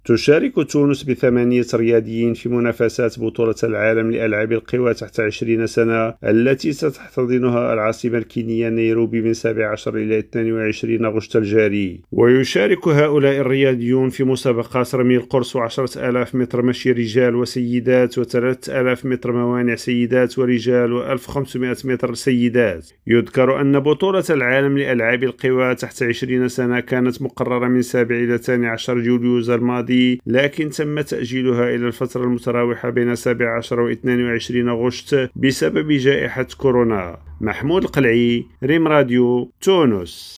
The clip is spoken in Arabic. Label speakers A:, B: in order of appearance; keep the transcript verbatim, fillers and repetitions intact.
A: تشارك تونس بثمانية رياضيين في منافسات بطولة العالم لألعاب القوى تحت عشرين سنة التي ستحتضنها العاصمة الكينية نيروبي من سابع عشر إلى اثنين وعشرين أغسطس الجاري. ويشارك هؤلاء الرياضيون في مسابقات رمي القرص وعشرة آلاف متر مشي رجال وسيدات وثلاثة آلاف متر موانع سيدات ورجال وألف وخمسمائة متر سيدات. يذكر أن بطولة العالم لألعاب القوى تحت عشرين سنة كانت مقررة من سابع إلى ثاني عشر يوليوز الماضي، لكن تم تأجيلها إلى الفترة المتراوحة بين سابع عشر واثنين وعشرين أغسطس بسبب جائحة كورونا. محمود القلعي، ريم راديو، تونس.